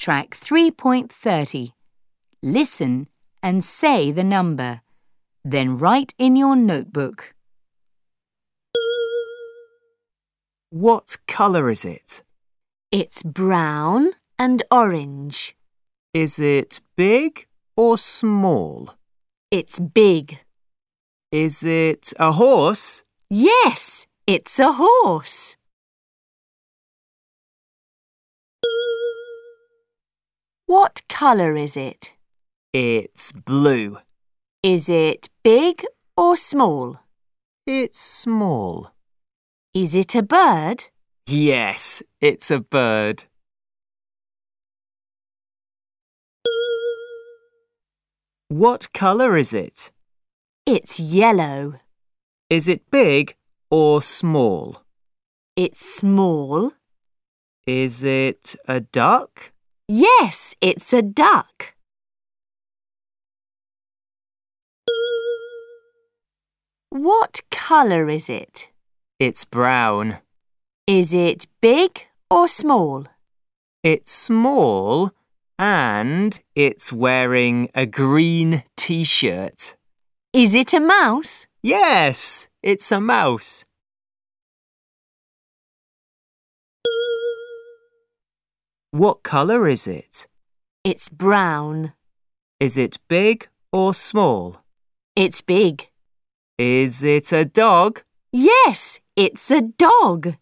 Track 3.30. Listen and say the number. Then write in your notebook. What colour is it? It's brown and orange. Is it big or small? It's big. Is it a horse? Yes, it's a horse. What colour is it? It's blue. Is it big or small? It's small. Is it a bird? Yes, it's a bird. What colour is it? It's yellow. Is it big or small? It's small. Is it a duck? Yes, it's a duck. What colour is it? It's brown. Is it big or small? It's small and it's wearing a green t-shirt. Is it a mouse? Yes, it's a mouse. What colour is it? It's brown. Is it big or small? It's big. Is it a dog? Yes, it's a dog.